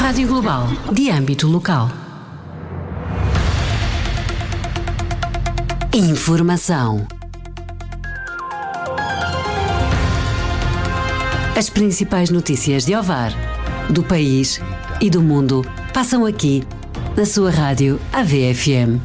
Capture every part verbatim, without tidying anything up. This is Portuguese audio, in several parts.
Rádio Global, de âmbito local. Informação. As principais notícias de Ovar, do país e do mundo passam aqui, na sua rádio A V F M.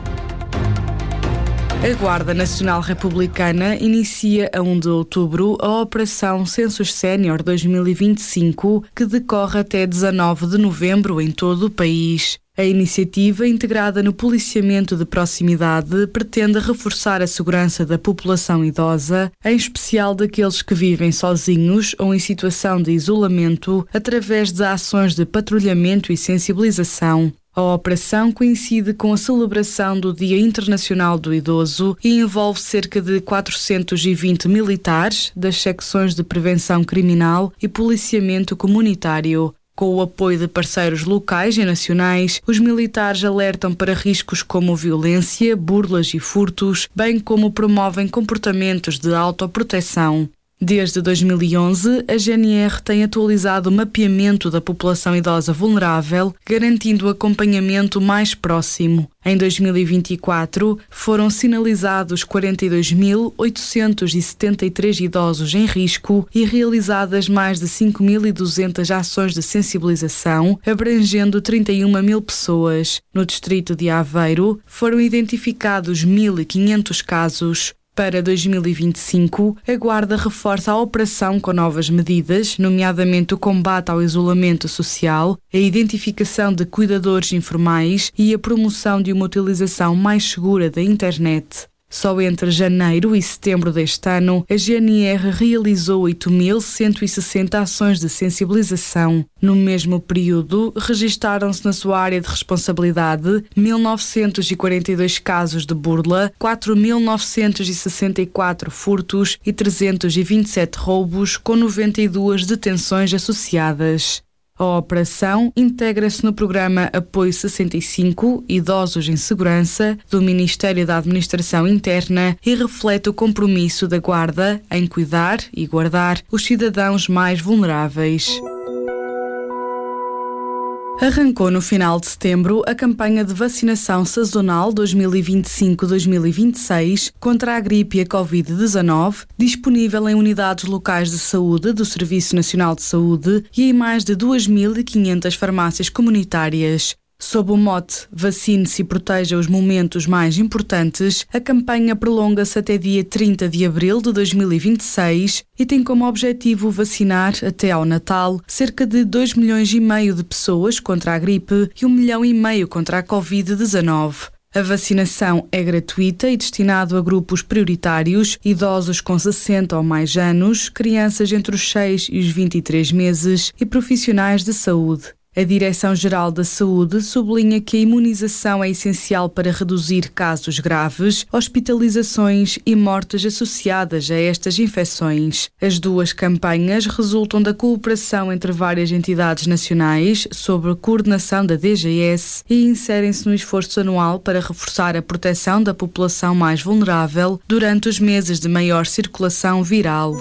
A Guarda Nacional Republicana inicia a primeiro de outubro a Operação Census Sénior dois mil e vinte e cinco, que decorre até dezanove de novembro em todo o país. A iniciativa, integrada no policiamento de proximidade, pretende reforçar a segurança da população idosa, em especial daqueles que vivem sozinhos ou em situação de isolamento, através de ações de patrulhamento e sensibilização. A operação coincide com a celebração do Dia Internacional do Idoso e envolve cerca de quatrocentos e vinte militares das secções de prevenção criminal e policiamento comunitário. Com o apoio de parceiros locais e nacionais, os militares alertam para riscos como violência, burlas e furtos, bem como promovem comportamentos de autoproteção. Desde dois mil e onze, a G N R tem atualizado o mapeamento da população idosa vulnerável, garantindo acompanhamento mais próximo. Em dois mil e vinte e quatro, foram sinalizados quarenta e dois mil oitocentos e setenta e três idosos em risco e realizadas mais de cinco mil e duzentas ações de sensibilização, abrangendo trinta e uma mil pessoas. No distrito de Aveiro, foram identificados mil e quinhentos casos. Para dois mil e vinte e cinco, a Guarda reforça a operação com novas medidas, nomeadamente o combate ao isolamento social, a identificação de cuidadores informais e a promoção de uma utilização mais segura da internet. Só entre janeiro e setembro deste ano, a G N R realizou oito mil cento e sessenta ações de sensibilização. No mesmo período, registaram-se na sua área de responsabilidade mil novecentos e quarenta e dois casos de burla, quatro mil novecentos e sessenta e quatro furtos e trezentos e vinte e sete roubos, com noventa e duas detenções associadas. A operação integra-se no programa Apoio sessenta e cinco, Idosos em Segurança, do Ministério da Administração Interna e reflete o compromisso da Guarda em cuidar e guardar os cidadãos mais vulneráveis. Arrancou no final de setembro a campanha de vacinação sazonal dois mil e vinte e cinco a dois mil e vinte e seis contra a gripe e a covid dezanove, disponível em unidades locais de saúde do Serviço Nacional de Saúde e em mais de duas mil e quinhentas farmácias comunitárias. Sob o mote Vacine-se e proteja os momentos mais importantes, a campanha prolonga-se até dia trinta de abril de dois mil e vinte e seis e tem como objetivo vacinar, até ao Natal, cerca de dois milhões e meio de pessoas contra a gripe e um milhão e meio contra a covid dezanove. A vacinação é gratuita e destinada a grupos prioritários, idosos com sessenta ou mais anos, crianças entre os seis e os vinte e três meses e profissionais de saúde. A Direção-Geral da Saúde sublinha que a imunização é essencial para reduzir casos graves, hospitalizações e mortes associadas a estas infecções. As duas campanhas resultam da cooperação entre várias entidades nacionais sob a coordenação da D G S e inserem-se no esforço anual para reforçar a proteção da população mais vulnerável durante os meses de maior circulação viral.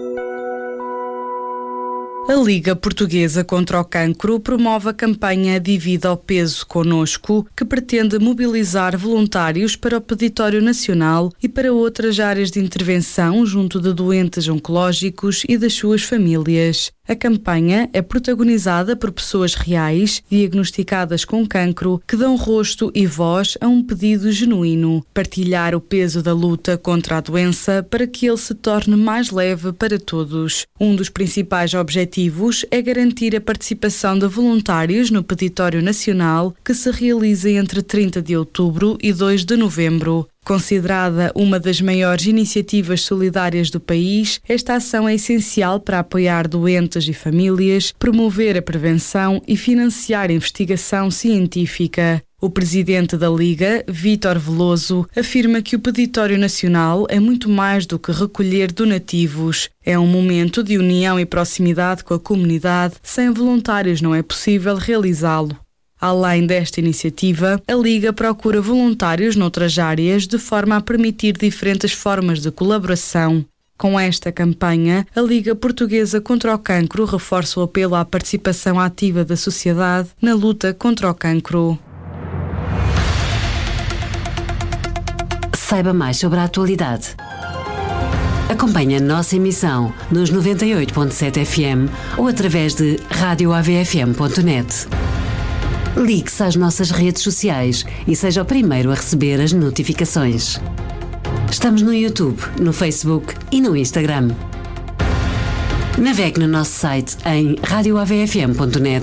A Liga Portuguesa contra o Cancro promove a campanha Divida ao Peso Conosco, que pretende mobilizar voluntários para o Peditório Nacional e para outras áreas de intervenção junto de doentes oncológicos e das suas famílias. A campanha é protagonizada por pessoas reais, diagnosticadas com cancro, que dão rosto e voz a um pedido genuíno: partilhar o peso da luta contra a doença para que ele se torne mais leve para todos. Um dos principais objetivos é garantir a participação de voluntários no Peditório Nacional, que se realiza entre trinta de outubro e dois de novembro. Considerada uma das maiores iniciativas solidárias do país, esta ação é essencial para apoiar doentes e famílias, promover a prevenção e financiar a investigação científica. O presidente da Liga, Vítor Veloso, afirma que o Peditório Nacional é muito mais do que recolher donativos. É um momento de união e proximidade com a comunidade. Sem voluntários não é possível realizá-lo. Além desta iniciativa, a Liga procura voluntários noutras áreas de forma a permitir diferentes formas de colaboração. Com esta campanha, a Liga Portuguesa contra o Cancro reforça o apelo à participação ativa da sociedade na luta contra o cancro. Saiba mais sobre a atualidade. Acompanhe a nossa emissão nos noventa e oito ponto sete F M ou através de rádio A V F M ponto net. Ligue-se às nossas redes sociais e seja o primeiro a receber as notificações. Estamos no YouTube, no Facebook e no Instagram. Navegue no nosso site em rádio A V F M ponto net